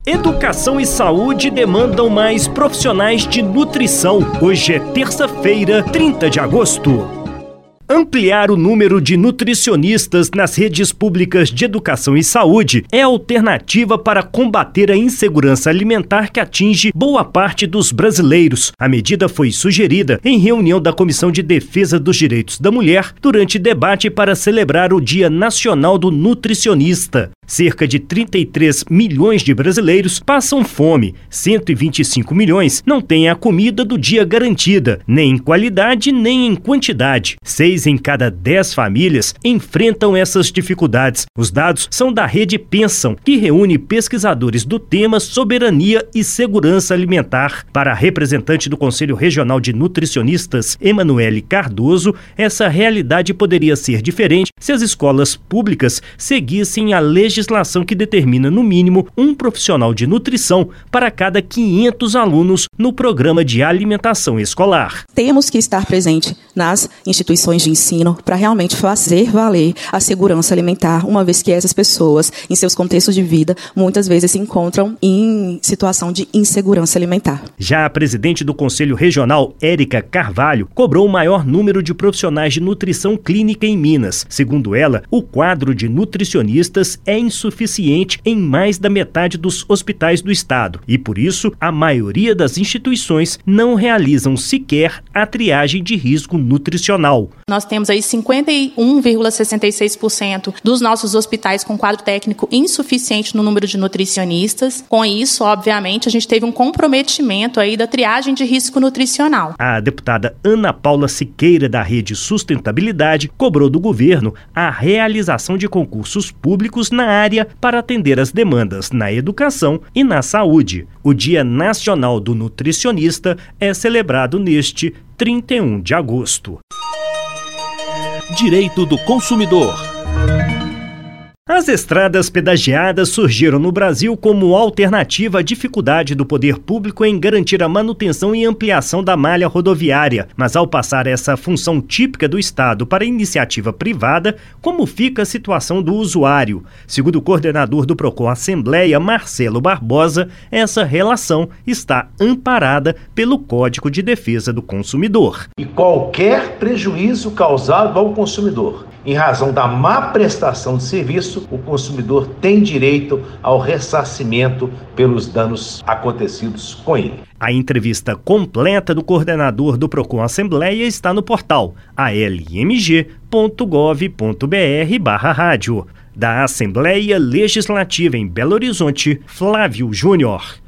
Educação e saúde demandam mais profissionais de nutrição. Hoje é terça-feira, 30 de agosto. Ampliar o número de nutricionistas nas redes públicas de educação e saúde é a alternativa para combater a insegurança alimentar que atinge boa parte dos brasileiros. A medida foi sugerida em reunião da Comissão de Defesa dos Direitos da Mulher durante debate para celebrar o Dia Nacional do Nutricionista. Cerca de 33 milhões de brasileiros passam fome, 125 milhões não têm a comida do dia garantida, nem em qualidade nem em quantidade. 6 em cada 10 famílias enfrentam essas dificuldades. Os dados são da Rede Pensam, que reúne pesquisadores do tema soberania e segurança alimentar. Para a representante do Conselho Regional de Nutricionistas, Emanuele Cardoso, essa realidade poderia ser diferente se as escolas públicas seguissem a legislação que determina, no mínimo, um profissional de nutrição para cada 500 alunos no programa de alimentação escolar. Temos que estar presente nas instituições de ensino para realmente fazer valer a segurança alimentar, uma vez que essas pessoas, em seus contextos de vida, muitas vezes se encontram em situação de insegurança alimentar. Já a presidente do Conselho Regional, Érica Carvalho, cobrou o maior número de profissionais de nutrição clínica em Minas. Segundo ela, o quadro de nutricionistas é insuficiente em mais da metade dos hospitais do estado e, por isso, a maioria das instituições não realizam sequer a triagem de risco nutricional. Nós temos aí 51,66% dos nossos hospitais com quadro técnico insuficiente no número de nutricionistas. Com isso, obviamente, a gente teve um comprometimento aí da triagem de risco nutricional. A deputada Ana Paula Siqueira, da Rede Sustentabilidade, cobrou do governo a realização de concursos públicos na área para atender as demandas na educação e na saúde. O Dia Nacional do Nutricionista é celebrado neste 31 de agosto. Direito do consumidor. As estradas pedagiadas surgiram no Brasil como alternativa à dificuldade do poder público em garantir a manutenção e ampliação da malha rodoviária. Mas ao passar essa função típica do Estado para a iniciativa privada, como fica a situação do usuário? Segundo o coordenador do Procon Assembleia, Marcelo Barbosa, essa relação está amparada pelo Código de Defesa do Consumidor. E qualquer prejuízo causado ao consumidor, em razão da má prestação de serviço, o consumidor tem direito ao ressarcimento pelos danos acontecidos com ele. A entrevista completa do coordenador do Procon Assembleia está no portal almg.gov.br/rádio. Da Assembleia Legislativa em Belo Horizonte, Flávio Júnior.